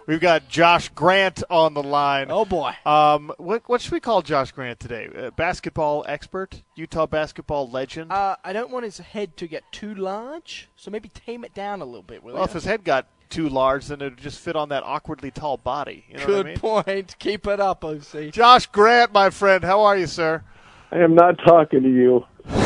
We've got Josh Grant on the line. Oh, boy. What should we call Josh Grant today? Basketball expert? Utah basketball legend? I don't want his head to get too large, so maybe tame it down a little bit, will you? Well, if his head got too large, then it would just fit on that awkwardly tall body. You know Good what I mean? point. Keep it up, OC. Josh Grant, my friend. How are you, sir? I am not talking to you.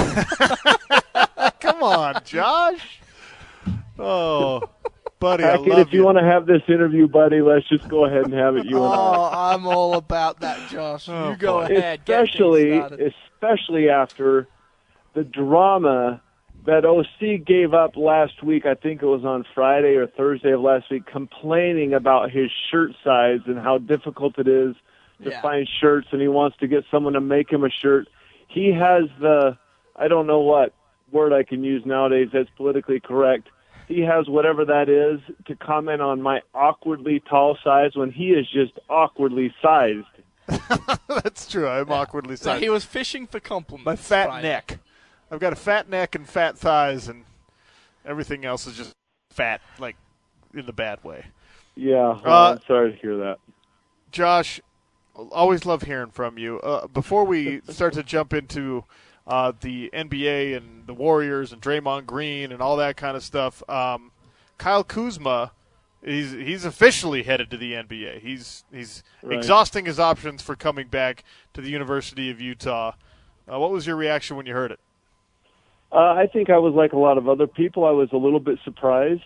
Come on, Josh. Oh, buddy, I Hackett, love if you want to have this interview, buddy, let's just go ahead and have it, you and I. Oh, I'm all about that, Josh. Oh, you go boy. ahead. Get things started. Especially after the drama that OC gave up last week. I think it was on Friday or Thursday of last week, complaining about his shirt size and how difficult it is to find shirts, and he wants to get someone to make him a shirt. He has I don't know what word I can use nowadays that's politically correct. He has whatever that is to comment on my awkwardly tall size when he is just awkwardly sized. That's true. I'm awkwardly So sized. he was fishing for compliments. My fat Friday. neck. I've got a fat neck and fat thighs, and everything else is just fat, like in the bad way. Yeah, well, I'm sorry to hear that. Josh, always love hearing from you. Before we start to jump into the NBA and the Warriors and Draymond Green and all that kind of stuff, Kyle Kuzma, he's officially headed to the NBA. He's Right. exhausting his options for coming back to the University of Utah. What was your reaction when you heard it? I think I was like a lot of other people. I was a little bit surprised.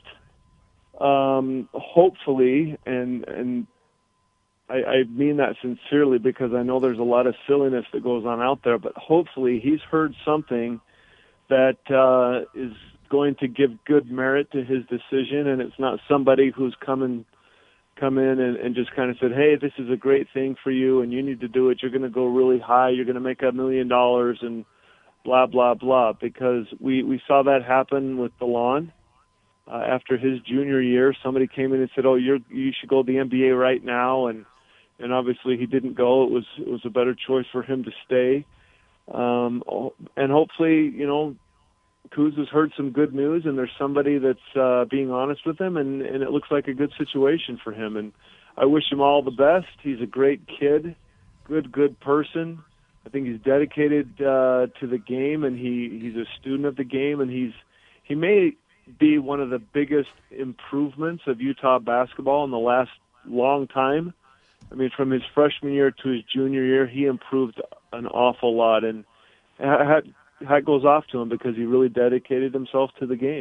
Hopefully, and I mean that sincerely because I know there's a lot of silliness that goes on out there, but hopefully he's heard something that is going to give good merit to his decision, and it's not somebody who's come in and just kind of said, hey, this is a great thing for you, and you need to do it. You're going to go really high. You're going to make $1 million and blah, blah, blah, because we saw that happen with DeLon. After his junior year, somebody came in and said, oh, you should go to the NBA right now, and obviously he didn't go. It was a better choice for him to stay. And hopefully, Kuz has heard some good news, and there's somebody that's being honest with him, and it looks like a good situation for him. And I wish him all the best. He's a great kid, good person. I think he's dedicated to the game, and he's a student of the game, and he may be one of the biggest improvements of Utah basketball in the last long time. I mean, from his freshman year to his junior year, he improved an awful lot, and hat goes off to him because he really dedicated himself to the game.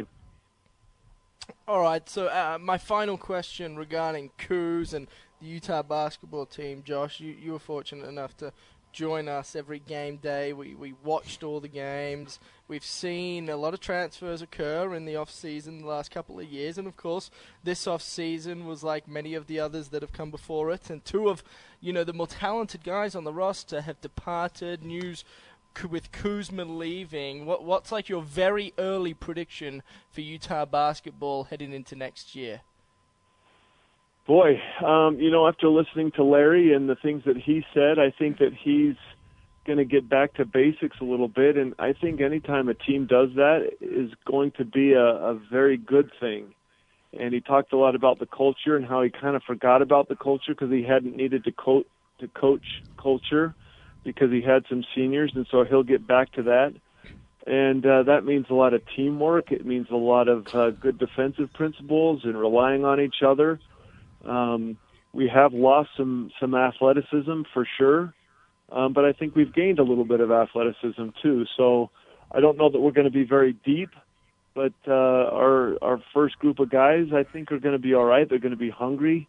All right, so my final question regarding Kuz and the Utah basketball team, Josh, you were fortunate enough to join us every game day. We watched all the games. We've seen a lot of transfers occur in the off-season the last couple of years, and of course this off-season was like many of the others that have come before it, and two of the more talented guys on the roster have departed. News with Kuzma leaving. What's like your very early prediction for Utah basketball heading into next year? Boy, after listening to Larry and the things that he said, I think that he's going to get back to basics a little bit, and I think anytime a team does that is going to be a very good thing. And he talked a lot about the culture and how he kind of forgot about the culture because he hadn't needed to coach culture because he had some seniors, and so he'll get back to that. And that means a lot of teamwork. It means a lot of good defensive principles and relying on each other. We have lost some athleticism for sure, but I think we've gained a little bit of athleticism too. So I don't know that we're going to be very deep, but our first group of guys I think are going to be all right. They're going to be hungry,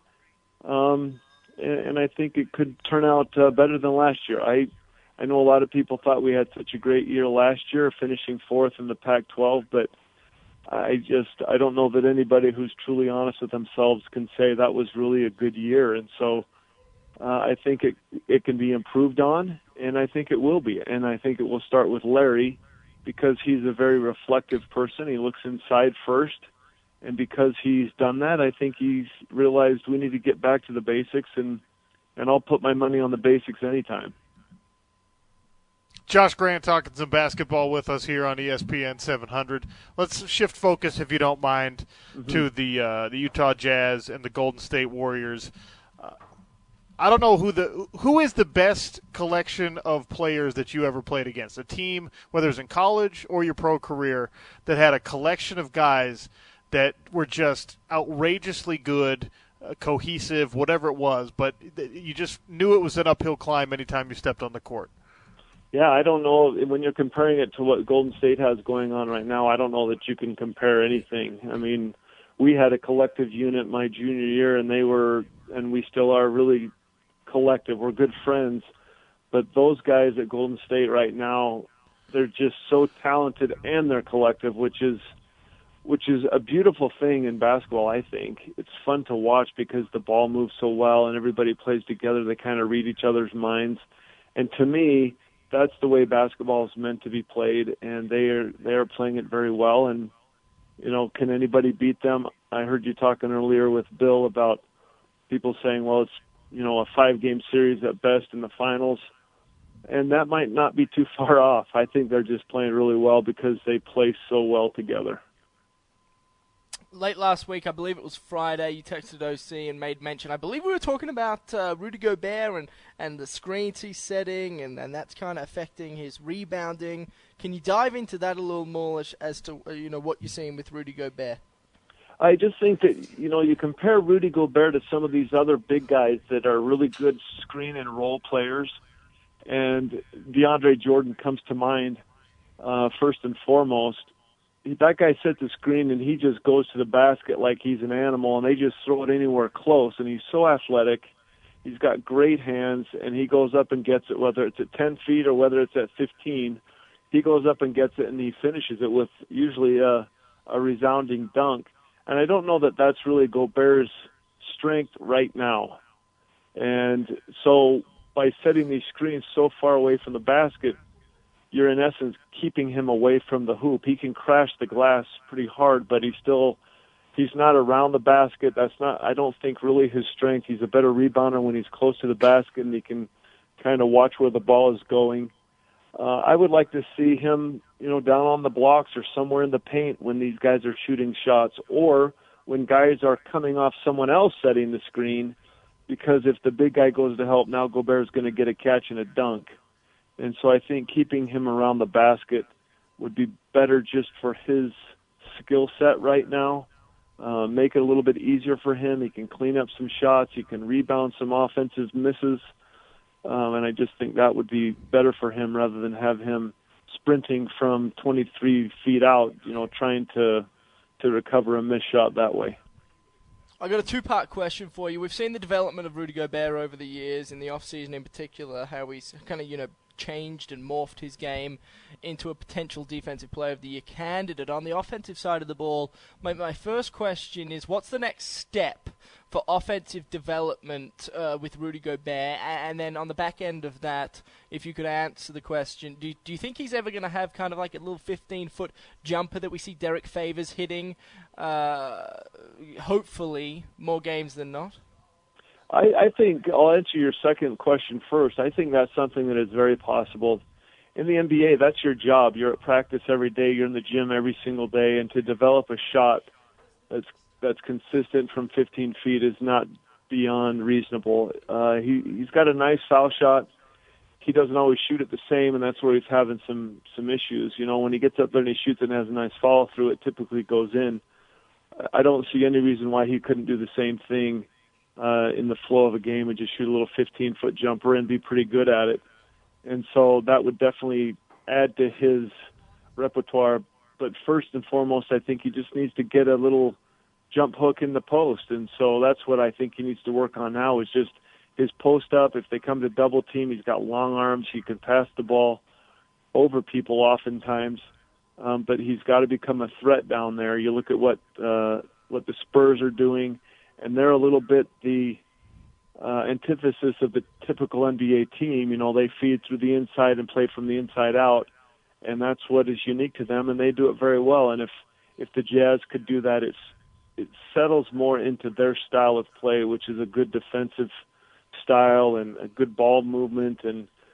and I think it could turn out better than last year. I know a lot of people thought we had such a great year last year, finishing fourth in the Pac-12, but I don't know that anybody who's truly honest with themselves can say that was really a good year. And so I think it can be improved on, and I think it will be. And I think it will start with Larry because he's a very reflective person. He looks inside first. And because he's done that, I think he's realized we need to get back to the basics, and I'll put my money on the basics anytime. Josh Grant talking some basketball with us here on ESPN 700. Let's shift focus, if you don't mind, to the Utah Jazz and the Golden State Warriors. I don't know who is the best collection of players that you ever played against. A team, whether it's in college or your pro career, that had a collection of guys that were just outrageously good, cohesive, whatever it was, but you just knew it was an uphill climb anytime you stepped on the court. Yeah, I don't know. When you're comparing it to what Golden State has going on right now, I don't know that you can compare anything. I mean, we had a collective unit my junior year, and we still are really collective. We're good friends, but those guys at Golden State right now, they're just so talented and they're collective, which is a beautiful thing in basketball. I think it's fun to watch because the ball moves so well and everybody plays together. They kind of read each other's minds, and to me, that's the way basketball is meant to be played, and they are playing it very well. And can anybody beat them? I heard you talking earlier with Bill about people saying, well, it's a 5-game series at best in the finals. And that might not be too far off. I think they're just playing really well because they play so well together. Late last week, I believe it was Friday, you texted OC and made mention. I believe we were talking about Rudy Gobert and the screens he's setting, and that's kind of affecting his rebounding. Can you dive into that a little more as to what you're seeing with Rudy Gobert? I just think that, you compare Rudy Gobert to some of these other big guys that are really good screen and roll players, and DeAndre Jordan comes to mind first and foremost. That guy sets a screen, and he just goes to the basket like he's an animal, and they just throw it anywhere close, and he's so athletic. He's got great hands, and he goes up and gets it, whether it's at 10 feet or whether it's at 15. He goes up and gets it, and he finishes it with usually a resounding dunk. And I don't know that that's really Gobert's strength right now. And so by setting these screens so far away from the basket, you're in essence keeping him away from the hoop. He can crash the glass pretty hard, but he's not around the basket. I don't think really his strength. He's a better rebounder when he's close to the basket, and he can kind of watch where the ball is going. I would like to see him, down on the blocks or somewhere in the paint when these guys are shooting shots, or when guys are coming off someone else setting the screen, because if the big guy goes to help, now Gobert's going to get a catch and a dunk. And so I think keeping him around the basket would be better just for his skill set right now. Make it a little bit easier for him. He can clean up some shots. He can rebound some offensive misses. And I just think that would be better for him rather than have him sprinting from 23 feet out, trying to recover a missed shot that way. I got a two-part question for you. We've seen the development of Rudy Gobert over the years, in the off-season in particular, how he's kind of, changed and morphed his game into a potential defensive player of the year candidate. On the offensive side of the ball, my first question is, what's the next step for offensive development with Rudy Gobert? And then on the back end of that, if you could answer the question, do you think he's ever going to have kind of like a little 15-foot jumper that we see Derek Favors hitting, hopefully more games than not? I think I'll answer your second question first. I think that's something that is very possible. In the NBA, that's your job. You're at practice every day. You're in the gym every single day. And to develop a shot that's consistent from 15 feet is not beyond reasonable. He's got a nice foul shot. He doesn't always shoot it the same, and that's where he's having some issues. When he gets up there and he shoots it and has a nice follow through, it typically goes in. I don't see any reason why he couldn't do the same thing in the flow of a game and just shoot a little 15-foot jumper and be pretty good at it. And so that would definitely add to his repertoire. But first and foremost, I think he just needs to get a little jump hook in the post. And so that's what I think he needs to work on now, is just his post up. If they come to double team, he's got long arms. He can pass the ball over people oftentimes. But he's got to become a threat down there. You look at what the Spurs are doing, and they're a little bit the antithesis of the typical NBA team. They feed through the inside and play from the inside out, and that's what is unique to them, and they do it very well. And if the Jazz could do that, it settles more into their style of play, which is a good defensive style and a good ball movement and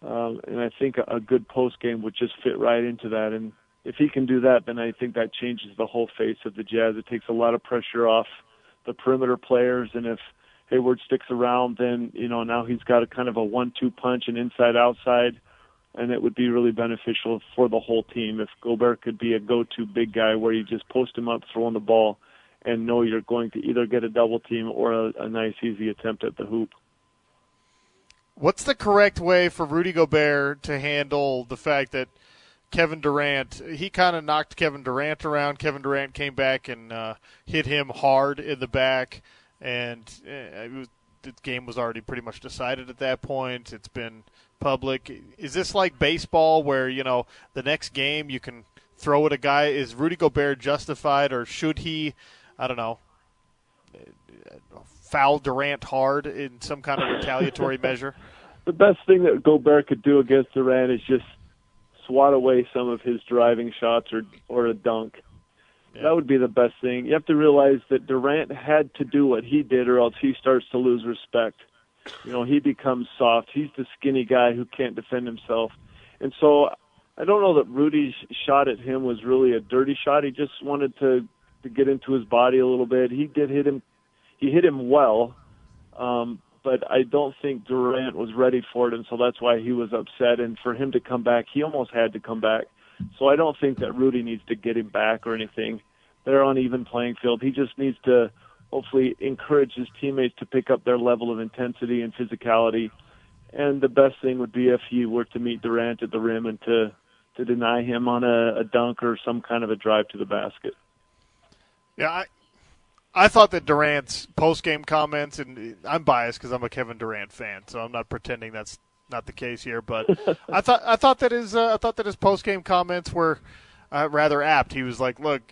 And I think a good post game would just fit right into that. And if he can do that, then I think that changes the whole face of the Jazz. It takes a lot of pressure off the perimeter players, and if Hayward sticks around, then now he's got a kind of a 1-2 punch, an inside-outside, and it would be really beneficial for the whole team if Gobert could be a go-to big guy where you just post him up throwing the ball and know you're going to either get a double team or a nice easy attempt at the hoop. What's the correct way for Rudy Gobert to handle the fact that Kevin Durant, he kind of knocked Kevin Durant around. Kevin Durant came back and hit him hard in the back, and the game was already pretty much decided at that point. It's been public. Is this like baseball where, the next game you can throw at a guy? Is Rudy Gobert justified, or should he, I don't know, foul Durant hard in some kind of retaliatory measure? The best thing that Gobert could do against Durant is just swat away some of his driving shots or a dunk. Yeah. That would be the best thing. You have to realize that Durant had to do what he did or else he starts to lose respect. He becomes soft. He's the skinny guy who can't defend himself. And so I don't know that Rudy's shot at him was really a dirty shot. He just wanted to get into his body a little bit. He did hit him. He hit him well, but I don't think Durant was ready for it, and so that's why he was upset. And for him to come back, he almost had to come back. So I don't think that Rudy needs to get him back or anything. They're on even playing field. He just needs to hopefully encourage his teammates to pick up their level of intensity and physicality. And the best thing would be if he were to meet Durant at the rim and to deny him on a dunk or some kind of a drive to the basket. Yeah, I thought that Durant's post-game comments, and I'm biased because I'm a Kevin Durant fan, so I'm not pretending that's not the case here. But I thought that his post-game comments were rather apt. He was like, "Look,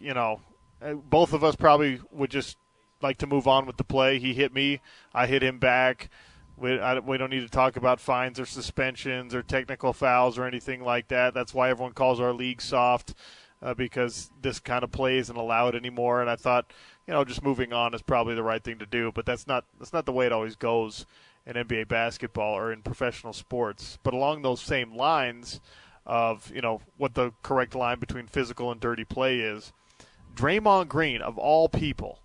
both of us probably would just like to move on with the play. He hit me, I hit him back. We don't need to talk about fines or suspensions or technical fouls or anything like that. That's why everyone calls our league soft." Because this kind of play isn't allowed anymore, and I thought, just moving on is probably the right thing to do. But that's not the way it always goes in NBA basketball or in professional sports. But along those same lines of what the correct line between physical and dirty play is, Draymond Green of all people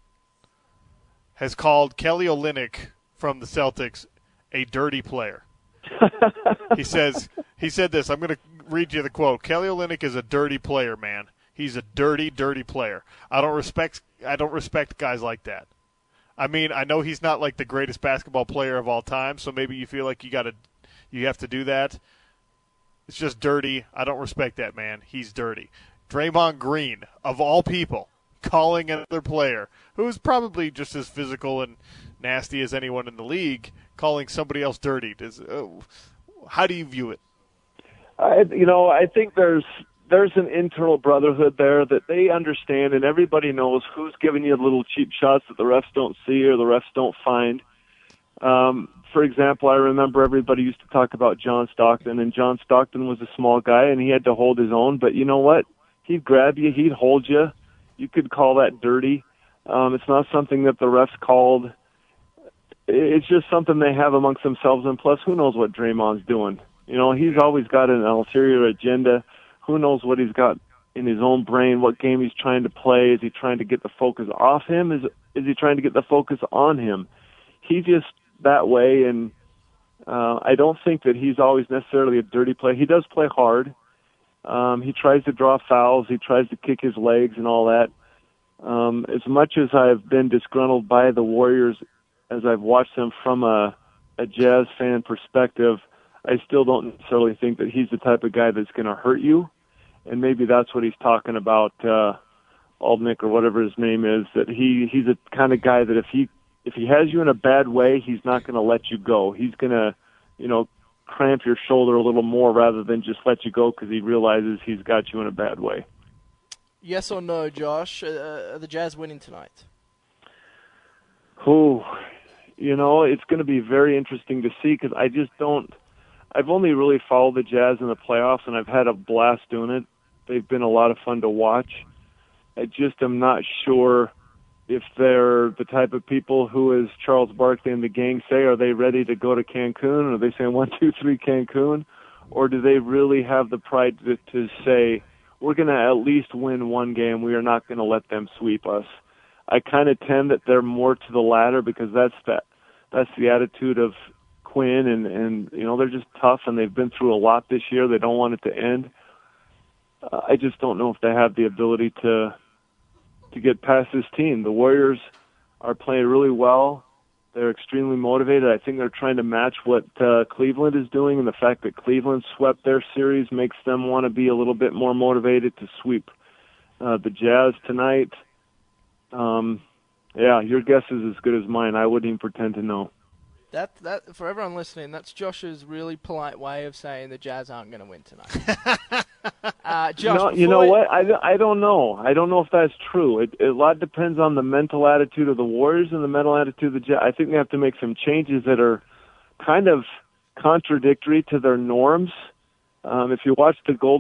has called Kelly Olynyk from the Celtics a dirty player. He said this. I'm going to read you the quote. Kelly Olynyk is a dirty player, man. He's a dirty, dirty player. I don't respect guys like that. I mean, I know he's not like the greatest basketball player of all time, so maybe you feel like you have to do that. It's just dirty. I don't respect that man. He's dirty. Draymond Green, of all people, calling another player who's probably just as physical and nasty as anyone in the league, calling somebody else dirty. How do you view it? I think there's an internal brotherhood there that they understand, and everybody knows who's giving you little cheap shots that the refs don't see or the refs don't find. For example, I remember everybody used to talk about John Stockton, and John Stockton was a small guy, and he had to hold his own. But you know what? He'd grab you. He'd hold you. You could call that dirty. It's not something that the refs called. It's just something they have amongst themselves, and plus, who knows what Draymond's doing? He's always got an ulterior agenda. Who knows what he's got in his own brain, what game he's trying to play. Is he trying to get the focus off him? Is he trying to get the focus on him? He's just that way, and I don't think that he's always necessarily a dirty player. He does play hard. He tries to draw fouls. He tries to kick his legs and all that. As much as I've been disgruntled by the Warriors, as I've watched them from a Jazz fan perspective, I still don't necessarily think that he's the type of guy that's going to hurt you. And maybe that's what he's talking about, Olynyk or whatever his name is, that he's a kind of guy that if he has you in a bad way, he's not going to let you go. He's going to, cramp your shoulder a little more rather than just let you go because he realizes he's got you in a bad way. Yes or no, Josh? Are the Jazz winning tonight? It's going to be very interesting to see because I've only really followed the Jazz in the playoffs, and I've had a blast doing it. They've been a lot of fun to watch. I just am not sure if they're the type of people who, as Charles Barkley and the gang say, are they ready to go to Cancun? Are they saying 1, 2, 3 Cancun? or do they really have the pride to say, we're going to at least win one game, we are not going to let them sweep us? I kind of tend that they're more to the latter, because that's the attitude of Quinn, and they're just tough, and they've been through a lot this year. They don't want it to end. I just don't know if they have the ability to get past this team. The Warriors are playing really well. They're extremely motivated. I think they're trying to match what Cleveland is doing, and the fact that Cleveland swept their series makes them want to be a little bit more motivated to sweep the Jazz tonight. Your guess is as good as mine. I wouldn't even pretend to know. That for everyone listening, that's Josh's really polite way of saying the Jazz aren't going to win tonight. Josh, no, you know what? I don't know. I don't know if that's true. A lot depends on the mental attitude of the Warriors and the mental attitude of the Jazz. I think they have to make some changes that are kind of contradictory to their norms. If you watch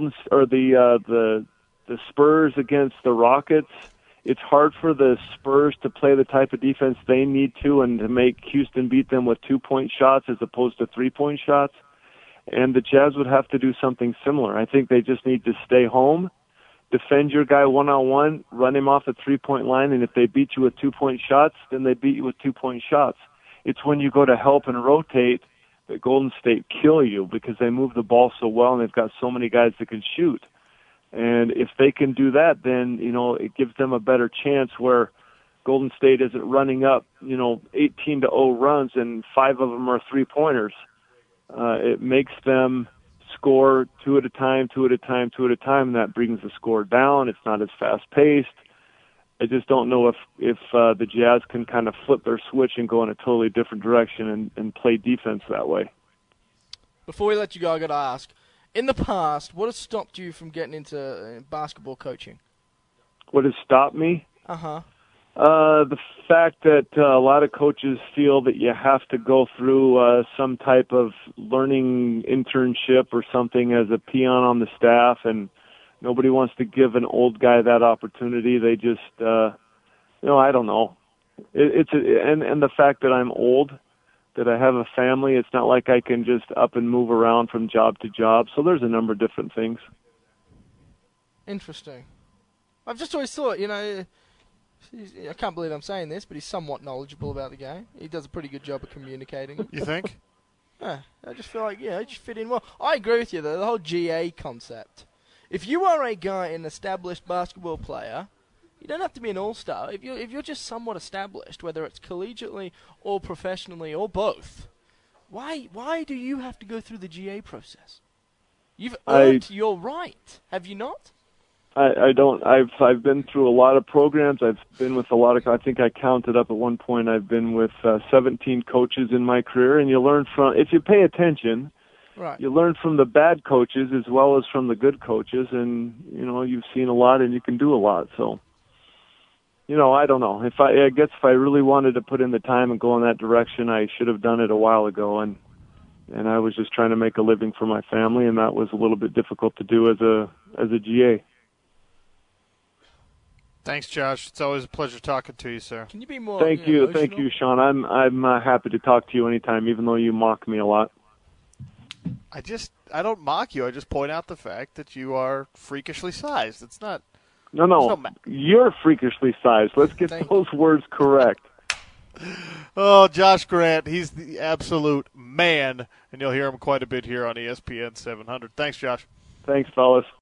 the Spurs against the Rockets, it's hard for the Spurs to play the type of defense they need to, and to make Houston beat them with 2-point shots as opposed to 3-point shots. And the Jazz would have to do something similar. I think they just need to stay home, defend your guy one-on-one, run him off the 3-point line, and if they beat you with 2-point shots, then they beat you with 2-point shots. It's when you go to help and rotate that Golden State kill you, because they move the ball so well and they've got so many guys that can shoot. And if they can do that, then, it gives them a better chance, where Golden State isn't running up, 18-0 runs and 5 of them are 3-pointers. It makes them score 2 at a time, and that brings the score down. It's not as fast-paced. I just don't know if the Jazz can kind of flip their switch and go in a totally different direction and play defense that way. Before we let you go, I got to ask, in the past, what has stopped you from getting into basketball coaching? What has stopped me? Uh-huh. The fact that a lot of coaches feel that you have to go through some type of learning internship or something as a peon on the staff, and nobody wants to give an old guy that opportunity. They just, I don't know. And the fact that I'm old, that I have a family, it's not like I can just up and move around from job to job. So there's a number of different things. Interesting. I've just always thought, I can't believe I'm saying this, but he's somewhat knowledgeable about the game. He does a pretty good job of communicating. You think? Yeah, I just feel like, he just fit in well. I agree with you, though, the whole GA concept. If you are a guy, an established basketball player, you don't have to be an all-star. If you're just somewhat established, whether it's collegiately or professionally or both, why do you have to go through the GA process? You've earned your right, have you not? I don't. I've been through a lot of programs. I've been with a lot of. I think I counted up at one point. I've been with 17 coaches in my career, and you learn from. If you pay attention, right, you learn from the bad coaches as well as from the good coaches, and you've seen a lot, and you can do a lot. So, I don't know. I guess if I really wanted to put in the time and go in that direction, I should have done it a while ago, and I was just trying to make a living for my family, and that was a little bit difficult to do as a GA. Thanks, Josh. It's always a pleasure talking to you, sir. Can you be more Thank you, emotional? Sean. I'm happy to talk to you anytime, even though you mock me a lot. I don't mock you. I just point out the fact that you are freakishly sized. It's not. No. You're freakishly sized. Let's get those words correct. Oh, Josh Grant, he's the absolute man, and you'll hear him quite a bit here on ESPN 700. Thanks, Josh. Thanks, fellas.